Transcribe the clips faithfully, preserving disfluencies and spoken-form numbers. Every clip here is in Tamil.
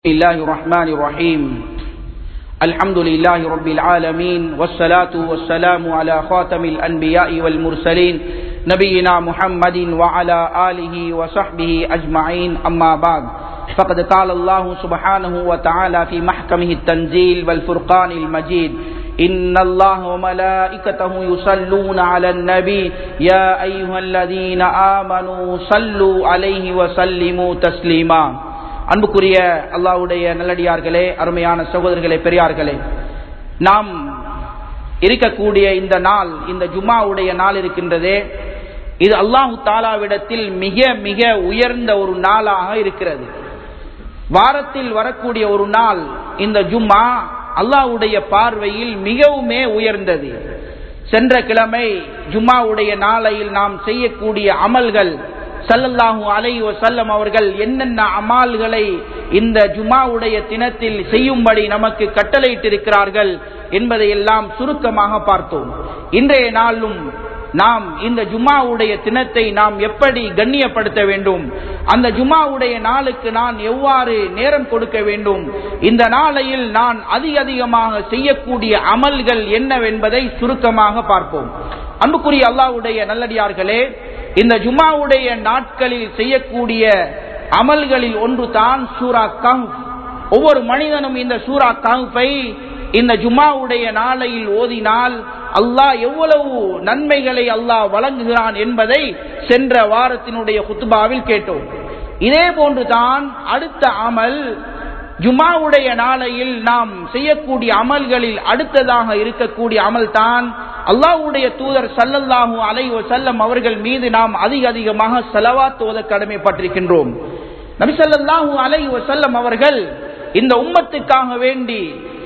بسم الله الرحمن الرحيم الحمد لله رب العالمين والصلاة والسلام على خاتم الأنبياء والمرسلين نبينا محمد وعلى آله وصحبه أجمعين أما بعد فقد قال الله سبحانه وتعالى في محكمه التنزيل والفرقان المجيد إن الله وملائكته يصلون على النبي يا أيها الذين آمنوا صلوا عليه وسلموا تسليما அன்புக்குரிய அல்லாஹ்வுடைய நல்லடியார்களே, அருமையான சகோதரர்களே, பெரியார்களே, நாம் இருக்கக்கூடிய இந்த நாள், இந்த ஜும்ஆவுடைய நாள் இருக்கின்றதே, இது அல்லாஹ் தஆலாவிடத்தில் மிக மிக உயர்ந்த ஒரு நாளாக இருக்கிறது. வாரத்தில் வரக்கூடிய ஒரு நாள் இந்த ஜும்ஆ அல்லாஹ்வுடைய பார்வையில் மிகவுமே உயர்ந்தது. சென்ற கிழமை ஜும்ஆவுடைய நாளையில் நாம் செய்யக்கூடிய அமல்கள், ஸல்லல்லாஹு அலைஹி வஸல்லம் அவர்கள் என்னென்ன அமல்களை இந்த ஜும்ஆவுடைய தினத்தில் செய்யும்படி நமக்கு கட்டளையிட்டிருக்கிறார்கள் என்பதை எல்லாம் சுருக்கமாக பார்த்தோம். இன்றைய நாளும் நாம் இந்த ஜும்ஆவுடைய தினத்தை நாம் எப்படி கண்ணியப்படுத்த வேண்டும், அந்த ஜும்ஆவுடைய நாளுக்கு நான் எவ்வாறு நேரம் கொடுக்க வேண்டும், இந்த நாளையில் நான் அதிக அதிகமாக செய்யக்கூடிய அமல்கள் என்னவென்பதை சுருக்கமாக பார்ப்போம். அன்புக்குரிய அல்லாஹ்வுடைய நல்லடியார்களே, இந்த ஜும்ஆவுடைய நாட்களில் செய்யக்கூடிய அமல்களில் ஒன்று தான் சூரா கஹ்ஃப். ஒவ்வொரு மனிதனும் இந்த சூரா கஹ்ஃபை இந்த ஜும்ஆவுடைய நாளையில் ஓதினால் அல்லாஹ் எவ்வளவு நன்மைகளை அல்லாஹ் வழங்குகிறான் என்பதை சென்ற வாரத்தினுடைய குத்பாவில் கேட்டோம். இதே போன்றுதான் அடுத்த அமல், ஜும்ஆவுடைய நாளையில் நாம் செய்யக்கூடிய அமல்களில் அடுத்ததாக இருக்கக்கூடிய அமல் தான் அல்லாஹ்வுடைய தூதர் ஸல்லல்லாஹு அலைஹி வஸல்லம் அவர்கள் மீது நாம் அதிக அதிகமாக ஸலவாத் ஓத கடமைப்பட்டிருக்கின்றோம். நபி ஸல்லல்லாஹு அலைஹி வஸல்லம் அவர்கள் இந்த உம்மத்துக்காக வேண்டி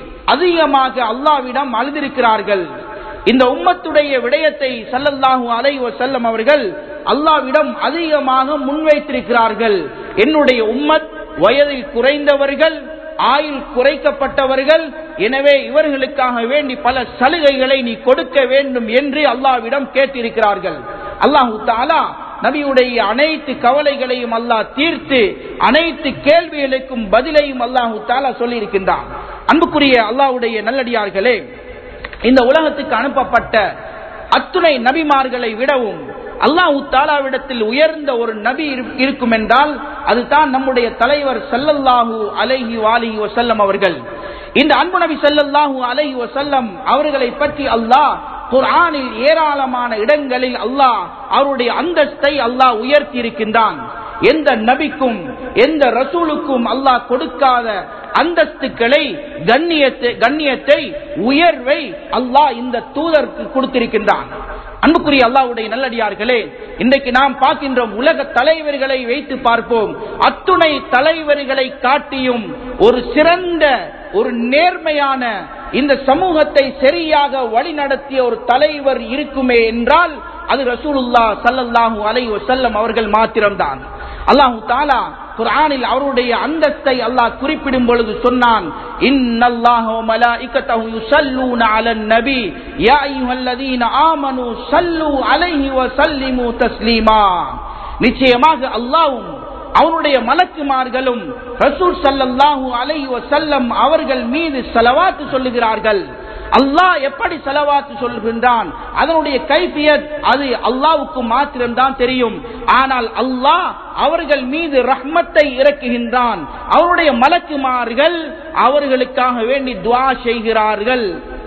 அதிகமாக அல்லாஹ்விடம் அழுதிருக்கிறார்கள். இந்த உம்மத்துடைய விடயத்தை ஸல்லல்லாஹு அலைஹி வஸல்லம் அவர்கள் அல்லாஹ்விடம் அதிகமாக முன்வைத்திருக்கிறார்கள். என்னுடைய உம்மத் வயதில் குறைந்தவர்கள், ஆயுள் குறைக்கப்பட்டவர்கள், எனவே இவர்களுக்காக வேண்டி பல சலுகைகளை நீ கொடுக்க வேண்டும் என்று அல்லாஹ்விடம் கேட்டிருக்கிறார்கள். அல்லாஹ் தஆலா நபியுடைய அனைத்து கவலைகளையும் அல்லாஹ் தீர்த்து அனைத்து கேள்விகளுக்கும் பதிலையும் அல்லாஹ் தஆலா சொல்லி இருக்கின்றான். அன்புக்குரிய அல்லாஹ்வுடைய நல்லடியார்களே, இந்த உலகத்துக்கு அனுப்பப்பட்ட அத்துணை நபிமார்களை விடவும் அல்லாஹ் தஆலாவிடத்தில் உயர்ந்த ஒரு நபி இருக்கும் என்றால் அதுதான் நம்முடைய தலைவர் ஸல்லல்லாஹு அலைஹி வஆலிஹி வஸல்லம் அவர்கள். இந்த அன்பு நபி ஸல்லல்லாஹு அலைஹி வஸல்லம் அவர்களை பற்றி அல்லாஹ் குர்ஆனில் ஏராளமான இடங்களில் அல்லாஹ் அவருடைய அந்தஸ்தை அல்லாஹ் உயர்த்தி இருக்கின்றான். எந்த நபிக்கும் எந்த ரசூலுக்கும் அல்லாஹ் கொடுக்காத அந்தஸ்துக்களை, கண்ணியத்தை கண்ணியத்தை உயர்வை அல்லாஹ் இந்த தூதருக்கு கொடுத்திருக்கின்றான். அன்புக்குரிய அல்லாஹ்வுடைய நல்லடியார்களே, இன்றைக்கு நாம் பார்க்கின்ற உலக தலைவர்களை வைத்து பார்ப்போம். அத்துணை தலைவர்களை காட்டியும் ஒரு சிறந்த, ஒரு நேர்மையான, இந்த சமூகத்தை சரியாக வழிநடத்திய ஒரு தலைவர் இருக்குமே என்றால் அது ரசூலுல்லாஹ் ஸல்லல்லாஹு அலைஹி வஸல்லம் அவர்கள் மாத்திரம்தான். அல்லாஹ் தஆலா குர்ஆனில் அவருடைய அந்தஸ்தை அல்லாஹ் குறிப்பிடும் பொழுது சொன்னான், இன்னல்லாஹ வ மலாயிகத்தஹு யுஸல்லூன அலன் நபி யா அய்யுஹல்லதீன ஆமனூ ஸல்லூ அலைஹி வ ஸல்லிமூ தஸ்லீமா. நிச்சயமாக அல்லாஹ்வும் அவருடைய மலக்குமார்களும் ரசூல் ஸல்லல்லாஹு அலைஹி வஸல்லம் அவர்கள் மீது ஸலவாத் சொல்லுகிறார்கள். அல்லாஹ் எப்படி ஸலவாத் சொல்கின்றான், அதனுடைய கைஃபியத் அது அல்லாஹ்வுக்கு மாத்திரம்தான் தெரியும். ஆனால் அல்லாஹ் அவர்கள் மீது ரஹ்மத்தை இறக்குகின்றான். அவருடைய மலக்குமார்கள் அவர்களுக்காக வேண்டி துஆ செய்கிறார்கள்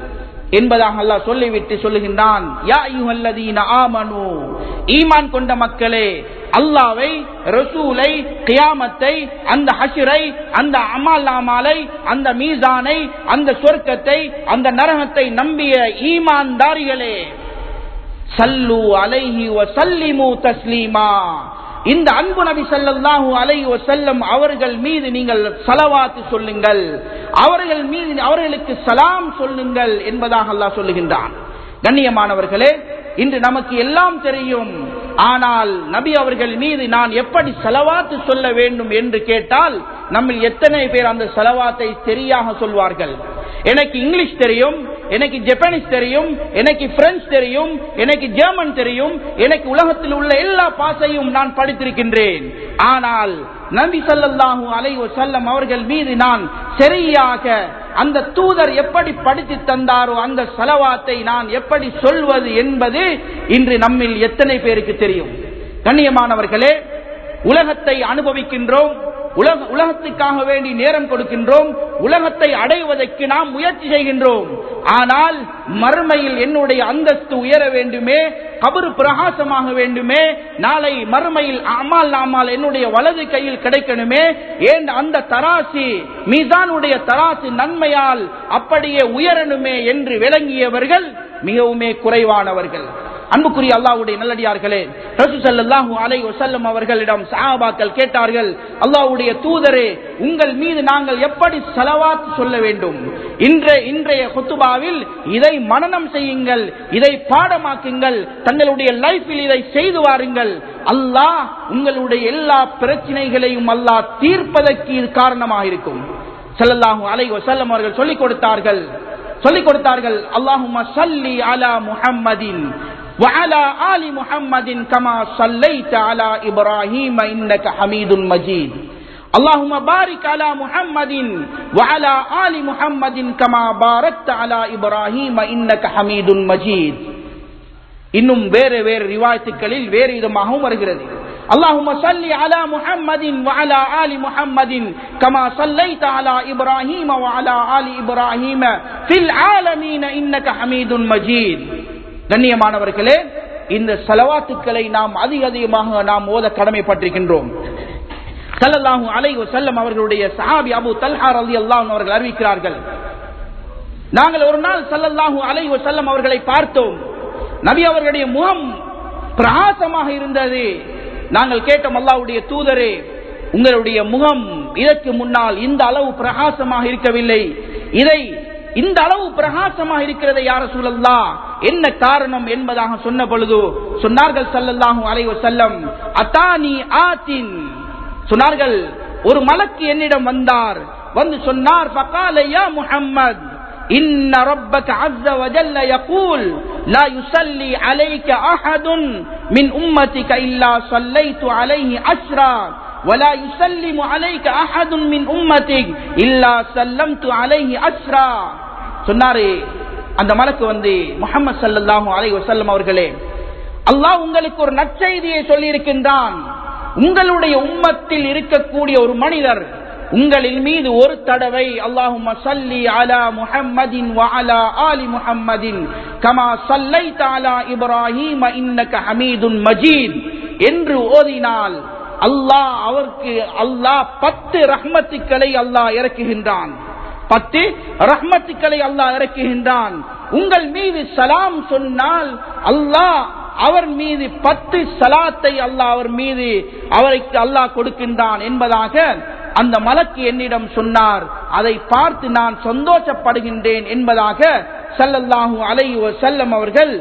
என்பதாக அல்லாஹ் சொல்லிவிட்டு சொல்லுகின்றான், யா அய்யுஹல்லதீன ஆமனூ, ஈமான் கொண்ட மக்களே, அல்லாஹ்வை, ரசூலை, கியாமத்தை, அந்த ஹஷ்ரை, அந்த அமல் நாமாலை, அந்த மீசானை, அந்த சொர்க்கத்தை, அந்த நரகத்தை நம்பிய ஈமான்தாரிகளே, ஸல்லூ அலைஹி வ ஸல்லிமூ தஸ்லீமா, இந்த அன்பு நபி ஸல்லல்லாஹு அலைஹி வஸல்லம் அவர்கள் மீது நீங்கள் ஸலவாத் சொல்லுங்கள், அவர்கள் மீது அவர்களுக்கு சலாம் சொல்லுங்கள் என்பதாக அல்லாஹ் சொல்லுகின்றான். கண்ணியமானவர்களே, இன்று நமக்கு எல்லாம் தெரியும். ஆனால் நபி அவர்கள் மீது நான் எப்படி ஸலவாத் சொல்ல வேண்டும் என்று கேட்டால் நம்மில் எத்தனை பேர் அந்த ஸலவாத்தை சரியாக சொல்வார்கள்? எனக்கு இங்கிலீஷ் தெரியும், எனக்கு ஜப்பானீஸ் தெரியும், எனக்கு பிரெஞ்சு தெரியும், எனக்கு ஜெர்மன் தெரியும், எனக்கு உலகத்தில் உள்ள எல்லா பாஷையும் நான் படித்திருக்கின்றேன். ஆனால் நபி ஸல்லல்லாஹு அலைஹி வஸல்லம் அவர்கள் மீது நான் சரியாக அந்த தூதர் எப்படி படித்து தந்தாரோ அந்த ஸலவாத்தை நான் எப்படி சொல்வது என்பது இன்று நம்மில் எத்தனை பேருக்கு தெரியும்? கண்ணியமானவர்களே, உலகத்தை அனுபவிக்கின்றோம், உலக உலகத்துக்காக வேண்டி நேரம் கொடுக்கின்றோம், உலகத்தை அடைவதற்கு நாம் முயற்சி செய்கின்றோம். ஆனால் மறுமையில் என்னுடைய அந்தஸ்து உயர வேண்டுமே, கபர் பிரகாசமாக வேண்டுமே, நாளை மறுமையில் அமால் நாமால் என்னுடைய வலது கையில் கிடைக்கணுமே, ஏன் அந்த தராசி மீசானுடைய தராசு நன்மையால் அப்படியே உயரணுமே என்று விளங்கியவர்கள் மிகவுமே குறைவானவர்கள். அன்புக்குரிய அல்லாஹ்வுடைய நல்லடியார்களே, ரசூல் ஸல்லல்லாஹு அலைஹி வஸல்லம் அவர்களிடம் சஹாபாக்கள் கேட்டார்கள், அல்லாஹ்வுடைய தூதரே, உங்கள் மீது நாங்கள் எப்படி ஸலவாத் சொல்ல வேண்டும்? இன்றைய இன்றைய குத்துபாவில் இதை மனனம் செய்யுங்கள், இதை பாடமாக்குங்கள், தங்களுடைய லைஃபில் இதை செய்து வாருங்கள். அல்லாஹ் உங்களுடைய எல்லா பிரச்சனைகளையும் அல்லாஹ் தீர்ப்பதற்கு இது காரணமாக இருக்கும். ஸல்லல்லாஹு அலைஹி வஸல்லம் அவர்கள் சொல்லிக் கொடுத்தார்கள் சொல்லிக் கொடுத்தார்கள் அல்லாஹும்ம ஸல்லி அலா முஹம்மதின் وعلى آل محمد كما صليت على إبراهيم إنك حميد مجيد اللهم بارك على محمد وعلى آل محمد كما باركت على إبراهيم إنك حميد مجيد. இன்னும் வேறு வேறு ரிவாயத்துகளில் வேறு விதமாகவும் வருகிறது. اللهم صل على محمد وعلى آل محمد كما صليت على إبراهيم وعلى آل إبراهيم في العالمين إنك حميد مجيد. கண்ணியமானவர்களே, இந்த ஸலவாத்துக்களை நாம் அதிக அதிகமாக நாம் ஓத கடமைப்பட்டிருக்கின்றோம். ஸல்லல்லாஹு அலைஹி வஸல்லம் அவர்களுடைய சஹாபி அபூ தல்ஹா ரலியல்லாஹு அன்ஹு அவர்கள் அறிவிக்கிறார்கள், நாங்கள் ஒரு நாள் ஸல்லல்லாஹு அலைஹி வஸல்லம் அவர்களை பார்த்தோம். நபி அவர்களுடைய முகம் பிரகாசமாக இருந்தது. நாங்கள் கேட்டோம், அல்லாஹ்வுடைய தூதரே, உங்களுடைய முகம் இதற்கு முன்னால் இந்த அளவு பிரகாசமாக இருக்கவில்லை, இதை இந்த அளவு பிரகாசமாக இருக்கிறது யா ரசூலல்லாஹ், என்ன காரணம் என்பதாக சொன்ன பொழுது சொன்னார்கள் ஸல்லல்லாஹு அலைஹி வஸல்லம், அதானி ஆத்தின், சொன்னார்கள் ஒரு மலக்கு என்னிடம் வந்தார், வந்து சொன்னார், ஃபகால யா முஹம்மத் இன்ன ரப்பக அஸ்ஸ வ ஜல்ல யகூல் லா யுஸல்லி அலைக அஹதுன் மின் உம்மதிக இல்லா ஸல்லைது அலைஹி அஷ்ரா ولا يسلم عليك احد من امتك الا سلمت عليه عشرا. சொன்னாரே அந்த மலக்கு வந்து, முஹம்மது ஸல்லல்லாஹு அலைஹி வஸல்லம் அவர்களே, அல்லாஹ் உங்களுக்கு ஒரு நற்செய்தியை சொல்லி இருக்கின்றான். உங்களுடைய உம்மத்தில் இருக்கக்கூடிய ஒரு மனிதர் உங்களின் மீது ஒரு தடவை அல்லாஹும்ம ஸல்லி அலா முஹம்மதின் வ அலா ஆலி முஹம்மதின் கமா ஸல்லைத அலா இப்ராஹீம இன்னக ஹமீதுன் மஜீத் என்று ஓதினால் அல்லாஹ் அவருக்கு அல்லாஹ் பத்து ரஹ்மத்துக்களை அல்லாஹ் இறக்குகின்றான். பத்து ரஹ்மத்துக்களை அல்லாஹ் இறக்குகின்றான். உங்கள் மீது சலாம் சொன்னால் அல்லாஹ் அவர் மீது பத்து சலாத்தை அல்லாஹ் அவர் மீது அவருக்கு அல்லாஹ் கொடுக்கின்றான் என்பதாக அந்த மலக்கு என்னிடம் சொன்னார். அதை பார்த்து நான் சந்தோஷப்படுகின்றேன் என்பதாக ஸல்லல்லாஹு அலைஹி வஸல்லம் அவர்கள்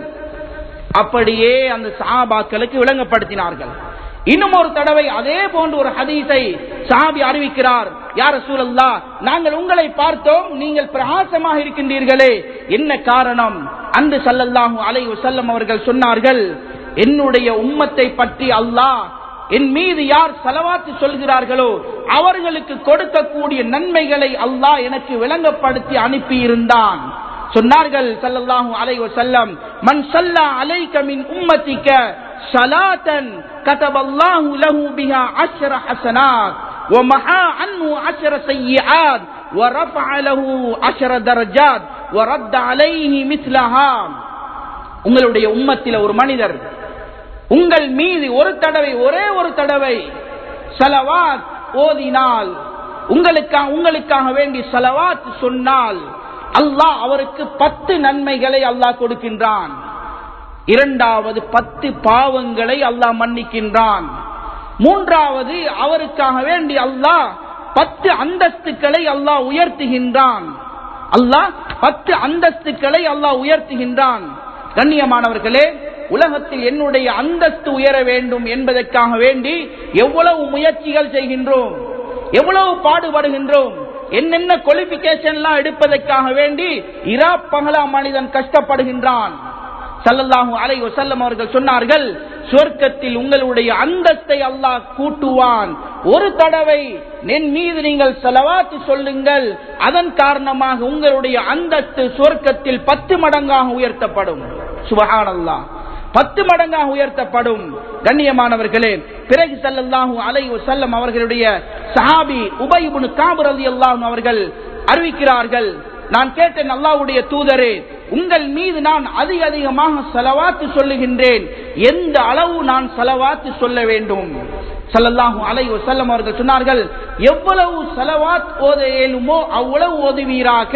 அப்படியே அந்த சஹாபாக்களுக்கு விளங்கப்படுத்தினார்கள். இன்னும் ஒரு தடவை அதே போன்ற ஒரு ஹதீஸை சஹாபி அறிவிக்கிறார், யா ரசூலல்லாஹ், நாங்கள் உங்களை பார்த்தோம், நீங்கள் பிரகாசமாக இருக்கின்றீர்களே, என்ன காரணம்? அன்று ஸல்லல்லாஹு அலைஹி வஸல்லம் அவர்கள் சொன்னார்கள், என்னுடைய உம்மத்தை பற்றி அல்லாஹ் என் மீது யார் ஸலவாத் சொல்கிறார்களோ அவர்களுக்கு கொடுக்கக்கூடிய நன்மைகளை அல்லாஹ் எனக்கு விளங்கப்படுத்தி அனுப்பி இருந்தான். சொன்னார்கள் ஸல்லல்லாஹு அலைஹி வஸல்லம், மன் ஸல்லா அலைக மின் உம்மதிக ஸலாத்தன் கதபல்லாஹு லஹு பிஹா அஷ்ர ஹஸனாத் வ மஹா அன்ஹு அஷ்ர ஸய்யிஆத் வ ரஃபஅ லஹு அஷ்ர தரஜாத் வ ரத்த அலைஹி மிஸ்லஹா. உங்களுடைய உம்மத்தில ஒரு மனிதர் உங்கள் மீது ஒரு தடவை, ஒரே ஒரு தடவை ஸலவாத் ஓதினால், உங்களுக்காக உங்களுக்காக வேண்டி ஸலவாத் சொன்னால் அல்லாஹ் அவருக்கு பத்து நன்மைகளை அல்லாஹ் கொடுக்கின்றான். இரண்டாவது, பத்து பாவங்களை அல்லாஹ் மன்னிக்கின்றான். மூன்றாவது, அவருக்காக வேண்டி அல்லாஹ் பத்து அந்தஸ்துக்களை அல்லாஹ் உயர்த்துகின்றான். அல்லாஹ் பத்து அந்தஸ்துக்களை அல்லாஹ் உயர்த்துகின்றான். கண்ணியமானவர்களே, உலகத்தில் என்னுடைய அந்தஸ்து உயர வேண்டும் என்பதற்காக வேண்டி எவ்வளவு முயற்சிகள் செய்கின்றோம், எவ்வளவு பாடுபடுகின்றோம். என்னென்ன குவாலிபிகேஷன் எல்லாம் எடுப்பதற்காக வேண்டி இரா பகலா மனிதன் கஷ்டப்படுகின்றான். ஸல்லல்லாஹு அலைஹி வஸல்லம் அவர்கள் சொன்னார்கள், சொர்க்கத்தில் உங்களுடைய அந்தஸ்தை அல்லாஹ் கூட்டுவான். ஒரு தடவை என் மீது நீங்கள் ஸலவாத் சொல்லுங்கள், அதன் காரணமாக உங்களுடைய அந்தஸ்து சொர்க்கத்தில் பத்து மடங்காக உயர்த்தப்படும். சுப்ஹானல்லாஹ், பத்து மடங்காக உயர்த்தப்படும். கண்ணியமானவர்களே, பிறகு ஸல்லல்லாஹு அலைஹி வஸல்லம் அவர்களுடைய சஹாபி உபை இப்னு கஅப் ரலியல்லாஹு அன்ஹு அவர்கள் அறிவிக்கிறார்கள், நான் கேட்டேன், அல்லாஹ்வுடைய தூதரே, உங்கள் மீது நான் அதிக அதிகமாக ஸலவாத் சொல்லுகின்றேன், எந்த அளவு நான் ஸலவாத் சொல்ல வேண்டும்? ஸல்லல்லாஹு அலைஹி வஸல்லம் அவர்கள் சொன்னார்கள், எவ்வளவு ஸலவாத் ஓத இயலுமோ அவ்வளவு ஓதுவீராக,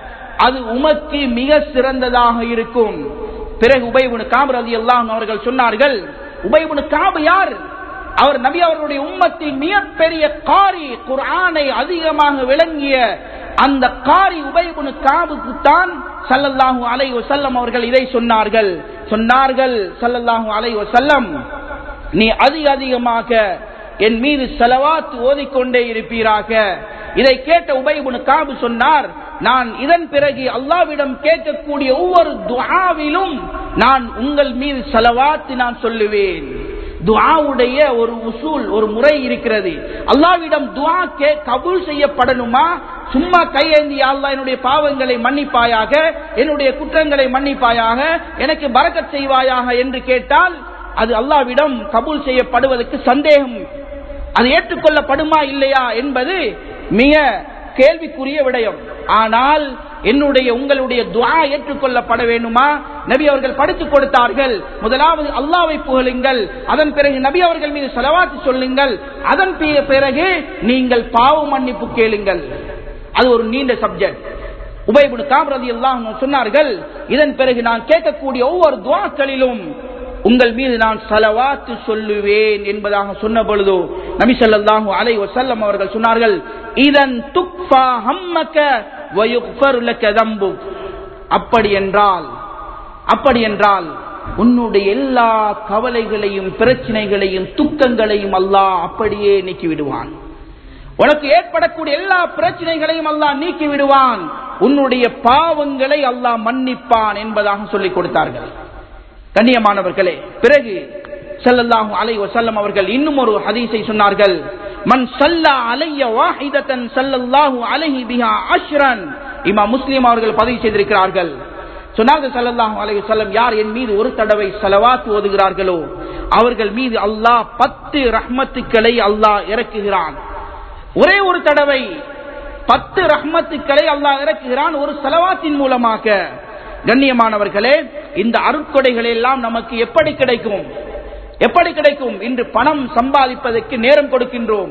அது உமக்கு மிக சிறந்ததாக இருக்கும். பிறகு உபை இப்னு கஅப் ரலியல்லாஹு அன்ஹு அவர்கள் சொன்னார்கள், உபை இப்னு கஅப் யார்? அவர் நபி அவர்களுடைய உம்மத்தில் மிகப்பெரிய காரி, குர்ஆனை அதிகமாக விளங்கிய அந்த காரி உபை இப்னு கஅபுக்கு தான் ஸல்லல்லாஹு அலைஹி வஸல்லம் அவர்கள் இதை சொன்னார்கள். சொன்னார்கள் ஸல்லல்லாஹு அலைஹி வஸல்லம், நீ அதிக அதிகமாக என் மீது ஸலவாத் ஓதிக்கொண்டே இருப்பீராக. இதை கேட்ட உபை இப்னு கஅப் சொன்னார், நான் இதன் பிறகு அல்லாஹ்விடம் கேட்கக்கூடிய ஒவ்வொரு துஆவிலும் நான் உங்கள் மீது ஸலவாத் நான் சொல்லுவேன். துஆவுடைய ஒரு உசூல், ஒரு முறை இருக்கிறது. அல்லாஹ்விடம் துஆ கே கபூல் செய்யப்படணுமா? சும்மா கையேந்தி அல்லாஹ் என்னுடைய பாவங்களை மன்னிப்பாயாக, என்னுடைய குற்றங்களை மன்னிப்பாயாக, எனக்கு பரக்கத் செய்வாயாக என்று கேட்டால் அது அல்லாஹ்விடம் கபூல் செய்யப்படுவதற்கு சந்தேகம். அது ஏற்றுக்கொள்ளப்படுமா இல்லையா என்பது மிக கேள்விக்குரிய விடயம். ஆனால் என்னுடைய உங்களுடைய துஆ ஏற்றுக்கொள்ளப்பட வேண்டுமா? நபி அவர்கள் படித்துக் கொடுத்தார்கள், முதலாவது அல்லாஹ்வை புகழுங்கள், அதன் பிறகு நபி அவர்கள் மீது ஸலவாத் சொல்லுங்கள், அதன் பிறகு நீங்கள் பாவ மன்னிப்பு கேளுங்கள். அது ஒரு நீண்ட சப்ஜெக்ட். உபை இப்னு கஅப் ரலியல்லாஹு அன்ஹு சொன்னார்கள், இதன் பிறகு நான் கேட்கக்கூடிய ஒவ்வொரு துஆக்களிலும் உங்கள் மீது நான் ஸலவாத் சொல்லுவேன் என்பதாக சொன்ன பொழுது நபி ஸல்லல்லாஹு அலைஹி வஸல்லம் அவர்கள் சொன்னார்கள், இதன் துக்ஃபா ஹம்மக வ யுக்ஃபர் லக தம்புக். அப்படி என்றால் அப்படி என்றால் உன்னுடைய எல்லா கவலைகளையும் பிரச்சனைகளையும் துக்கங்களையும் அல்லாஹ் அப்படியே நீக்கி விடுவான். உனக்கு ஏற்படக்கூடிய எல்லா பிரச்சனைகளையும் அல்லாஹ் நீக்கி விடுவான். உன்னுடைய பாவங்களை அல்லாஹ் மன்னிப்பான் என்பதாக சொல்லிக் கொடுத்தார்கள். கண்ணியமானவர்களே, பிறகு ஸல்லல்லாஹு அலைஹி வஸல்லம் அவர்கள் இன்னும் ஒரு ஹதீஸை சொன்னார்கள், மன் ஸல்லா அலைய வாஹிதத்தன் ஸல்லல்லாஹு அலைஹி பிஹா அஷ்ரன். இமாம் முஸ்லிம் அவர்கள் பதிவு செய்திருக்கிறார்கள். சொன்னார்கள் ஸல்லல்லாஹு அலைஹி வஸல்லம், யார் என் மீது ஒரு தடவை ஸலவாத் ஓதுகிறார்களோ அவர்கள் மீது அல்லாஹ் பத்து ரஹ்மத்துக்களை அல்லாஹ் இறக்குகிறான். ஒரே ஒரு தடவை பத்து ரஹ்மத்துக்களை அல்லாஹ் இறக்குகிறான் ஒரு ஸலவாத்தின் மூலமாக. கண்ணியமானவர்களே, இந்த அருட்கொடைகள் எல்லாம் நமக்கு எப்படி கிடைக்கும்? எப்படி கிடைக்கும்? இன்று பணம் சம்பாதிப்பதற்கு நேரம் கொடுக்கின்றோம்.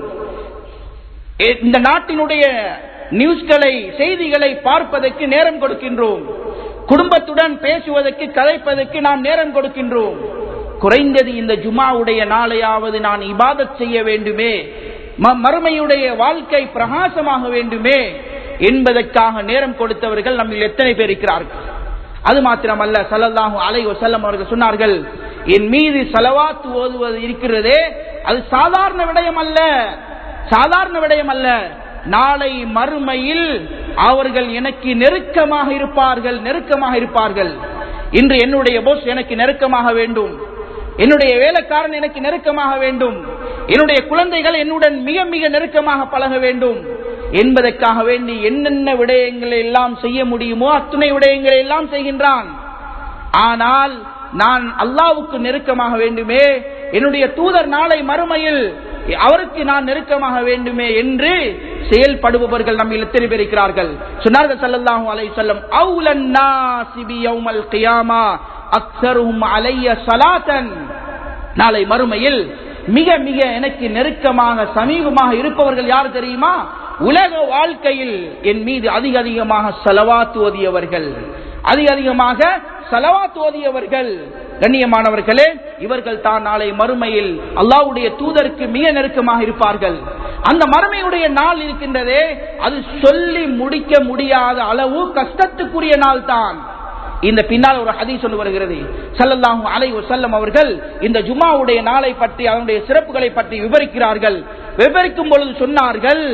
இந்த நாட்டினுடைய நியூஸ்களை, செய்திகளை பார்ப்பதற்கு நேரம் கொடுக்கின்றோம். குடும்பத்துடன் பேசுவதற்கு, கதைப்பதற்கு நாம் நேரம் கொடுக்கின்றோம். குறைந்தது இந்த ஜுமாவுடைய நாளையாவது நான் இபாதத் செய்ய வேண்டுமே, மறுமையுடைய வாழ்க்கை பிரகாசமாக வேண்டுமே என்பதற்காக நேரம் கொடுத்தவர்கள் நம்மில் எத்தனை பேர் இருக்கிறார்கள்? அது மாத்திரமல்ல, ஸல்லல்லாஹு அலைஹி வஸல்லம் அவர்கள் சொன்னார்கள், என் மீது ஸலவாத் ஓதுவது இருக்கிறதே அது சாதாரண விடயம் அல்ல, சாதாரண விடயம் அல்ல. நாளை மறுமையில் அவர்கள் எனக்கு நெருக்கமாக இருப்பார்கள், நெருக்கமாக இருப்பார்கள். இன்று என்னுடைய போஸ் எனக்கு நெருக்கமாக வேண்டும், என்னுடைய வேலைக்காரன் எனக்கு நெருக்கமாக வேண்டும், என்னுடைய குழந்தைகள் என்னுடன் மிக மிக நெருக்கமாக பழக வேண்டும் என்பதற்காக வேண்டி என்னென்ன விடயங்களை எல்லாம் செய்ய முடியுமோ அத்துணை விடயங்களை எல்லாம் செய்கின்றான். ஆனால் நான் அல்லாஹ்வுக்கு நெருக்கமாக வேண்டுமே, என்னுடைய தூதர் நாளை மறுமையில் அவருக்கு நான் நெருக்கமாக வேண்டுமே என்று செயல்படுபவர்கள் நம்மில் எத்தனை பேர் இருக்கிறார்கள்? சொன்னார்கள் ஸல்லல்லாஹு அலைஹி வஸல்லம், அவுலன் நாஸி பியௌமல் கியாமா அக்ஸருஹும் அலைய ஸலாத்தன். நாளை மறுமையில் மிக மிக எனக்கு நெருக்கமாக சமீபமாக இருப்பவர்கள் யார் தெரியுமா? உலக வாழ்க்கையில் என் மீது அதிக அதிகமாக ஸலவாத் ஓதியவர்கள், அதிக அதிகமாக ஸலவாத் ஓதியவர்கள். கண்ணியமானவர்களே, இவர்கள் தான் நாளை மறுமையில் அல்லாஹ்வுடைய தூதருக்கு மிக நெருக்கமாக இருப்பார்கள். அந்த மறுமையுடைய நாள் இருக்கின்றதே, அது சொல்லி முடிக்க முடியாத அளவு கஷ்டத்துக்குரிய நாள் தான். இந்த பின்னால் ஒரு ஹதீஸ் சொல்லி வருகிறது. ஸல்லல்லாஹு அலைஹி வஸல்லம் அவர்கள் இந்த ஜுமாவுடைய நாளை பற்றி, அதனுடைய சிறப்புகளை பற்றி விவரிக்கிறார்கள். விவரிக்கும் பொழுது சொன்னார்கள்,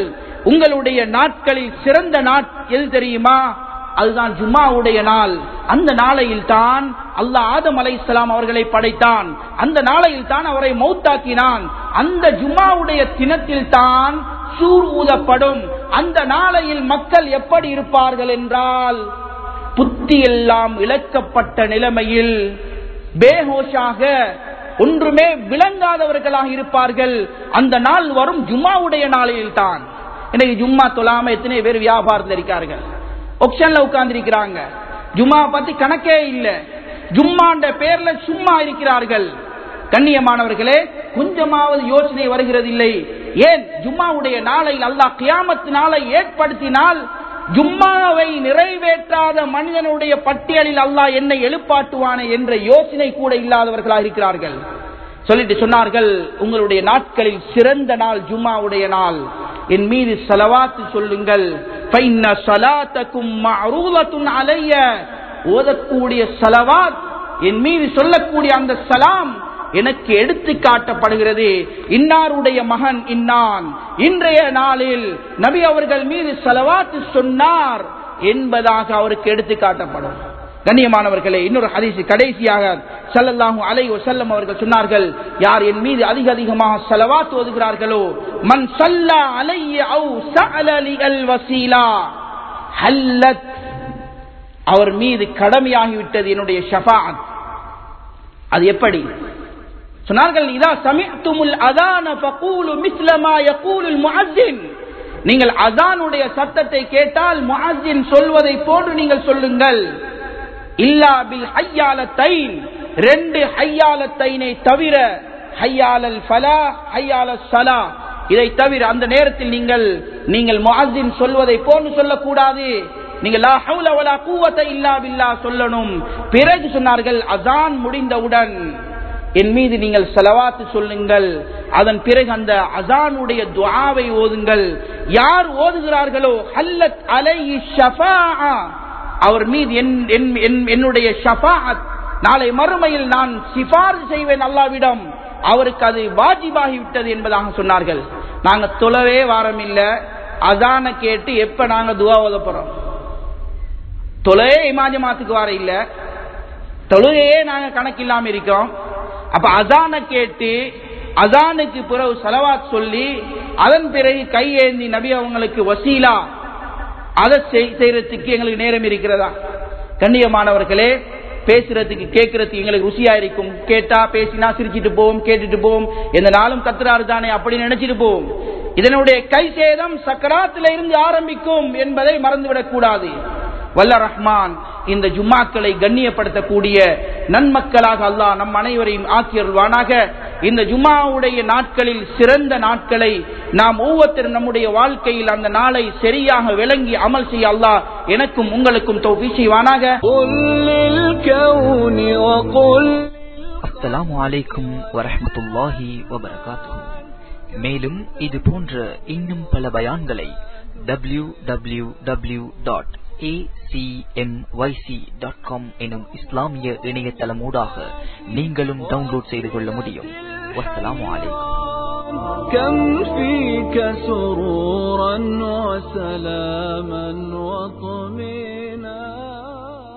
உங்களுடைய நாட்களில் சிறந்த நாள் எது தெரியுமா? அதுதான் ஜும்மாவுடைய நாள். அந்த நாளையில் தான் அல்லாஹ் ஆதம் அலைஹிஸ்ஸலாம் அவர்களை படைத்தான். அந்த நாளையில் தான் அவரை மௌத்தாக்கினான். அந்த ஜும்மாவுடைய தினத்தில் தான் சூர் ஊதப்படும். அந்த நாளையில் மக்கள் எப்படி இருப்பார்கள் என்றால், புத்தி எல்லாம் இழக்கப்பட்ட நிலைமையில் பேஹோஷாக ஒன்றுமே விளங்காதவர்களாக இருப்பார்கள். அந்த நாள் வரும் ஜும்மாவுடைய நாளையில் தான். இன்னைக்கு ஜும்மா தொழாம எத்தனை பேர் வியாபாரத்தில் இருக்கார்கள், ஆக்ஷன்ல உட்கார்ந்து இருக்கிறாங்க. ஜும்மா பத்தி கணக்கே இல்லை, ஜும்மாண்ட பேர்ல சும்மா இருக்கிறார்கள். கண்ணியமானவர்களே, கொஞ்சமாவது யோசனை வருகிறது இல்லை? ஏன் ஜும்மாவுடைய நாளையில் அல்லாஹ் கியாமத் நாளை ஏற்படுத்தினால் ஜும்மாவை நிறைவேற்றாத மனிதனுடைய பட்டியலில் அல்லாஹ் என்னை எழுப்பாட்டுவானே என்ற யோசனை கூட இல்லாதவர்களாக இருக்கிறார்கள். சொல்லிட்டு சொன்னார்கள், உங்களுடைய நாட்களில் சிறந்த நாள் ஜும்மாவுடைய நாள். என் மீது ஸலவாத் சொல்லுங்கள். ஃபைன்ன ஸலாத்தகும் மஅரூலத்துன் அலைய. ஓதக்கூடிய ஸலவாத், என் மீது சொல்லக்கூடிய அந்த சலாம் எனக்கு எடுத்து காட்டப்படுகிறது. இன்னாருடைய மகன் இன்னான் இன்றைய நாளில் நபி அவர்கள் மீது ஸலவாத் சொன்னார் என்பதாக அவருக்கு எடுத்து காட்டப்படும். கண்ணியமானவர்களே, இன்னொரு ஹதீஸ் கடைசியாக ஸல்லல்லாஹு அலைஹி வஸல்லம் அவர்கள் சொன்னார்கள், யார் என் மீது அதிக அதிகமாக ஸலவாத் ஓதுகிறார்களோ, மன் ஸல்லா அலைய அவ் ஸஅல லில் வஸீலா ஹல்லத், அவர் மீது கடமையாகிவிட்டது என்னுடைய ஷஃபாஅத். அது எப்படி சொன்னார்கள்? இதா சமிஅ்துமுல் அஸான ஃபகூலு மிஸ்ல மா யகூலுல் முஅஸ்ஸின். நீங்கள் அஸானுடைய சத்தத்தை கேட்டால் முஅஸ்ஸின் சொல்வதை போன்று நீங்கள் சொல்லுங்கள். இல்லா பில் ஹய்யாலத்தைன், ரெண்டு ஹய்யாலத்தைனை தவிர, ஹய்யாலல் ஃபலாஹ் ஹய்யாலஸ் ஸலாஹ், இதை தவிர அந்த நேரத்தில் நீங்கள் நீங்கள் முஅஸ்ஸின் சொல்வதை போன்று சொல்லக்கூடாது. நீங்கள் லா ஹவுல வலா குவத இல்லா பில்லாஹ் சொல்லணும். பிறகு சொன்னார்கள், அஸான் முடிந்தவுடன் என் மீது நீங்கள் ஸலவாத் சொல்லுங்கள். அதன் பிறகு அந்த அஸானுடைய துஆவை ஓதுங்கள். யார் ஓதுகிறார்களோ ஹல்லத் அலைஹி ஷஃபாஅ, அவர் மீது என்னுடைய ஷஃபாஅத், நாளை மறுமையில் நான் சிபாரிசு செய்வேன் அல்லாஹ்விடம், அவருக்கு அது வாஜிபாகிவிட்டது என்பதாக சொன்னார்கள். நாங்க தொழவே வாரம் இல்ல, அஸான கேட்டு எப்ப நாங்க துஆ ஓத போறோம்? தொலையே இமாஜமாத்துக்கு வார இல்ல, தொழுகையே நாங்க கணக்கில்லாம இருக்கோம். அப்ப அஸான கேட்டு அஸானுக்கு பிறகு ஸலவாத் சொல்லி அதன் பிறகு கையேந்தி நபி அவங்களுக்கு வசீலா அதை செய்யறதுக்கு எங்களுக்கு நேரம் இருக்கிறதா? கண்ணியமானவர்களே, பேசுறதுக்கு கேட்கறதுக்கு எங்களுக்கு ருசியா இருக்கும். கேட்டா பேசினா சிரிச்சிட்டு போவோம், கேட்டுட்டு போவோம், எந்த நாளும் கத்துறாரு தானே அப்படின்னு நினைச்சிட்டு போவோம். இதனுடைய கை சேதம் சக்கராத்தில இருந்து ஆரம்பிக்கும் என்பதை மறந்துவிடக் கூடாது. வல்ல ரஹ்மான் இந்த ஜும்மாக்களை கண்ணியப்படுத்தக்கூடிய நன்மக்களாக அல்லாஹ் நம் அனைவரையும் ஆக்கியருள்வானாக. இந்த ஜும்மாவுடைய நாட்களில் சிறந்த நாட்களை நாம் ஒவ்வொருத்தரும் நம்முடைய வாழ்க்கையில் அந்த நாளை சரியாக விளங்கி அமல் செய்ய அல்லாஹ் எனக்கும் உங்களுக்கும் தௌஃபீக் செய்வானாக. அஸ்ஸலாமு அலைக்கும் வரஹ்மத்துல்லாஹி வபரகாத்துஹு. மேலும் இது போன்ற இன்னும் பல பயான்களை W W W dot A C M Y C dot com எனும் இஸ்லாமிய இணையதளமூடாக நீங்களும் டவுன்லோட் செய்து கொள்ள முடியும். வஸ்ஸலாமு அலைக்கும். كم فيك سرورا وسلاما وطمئنانا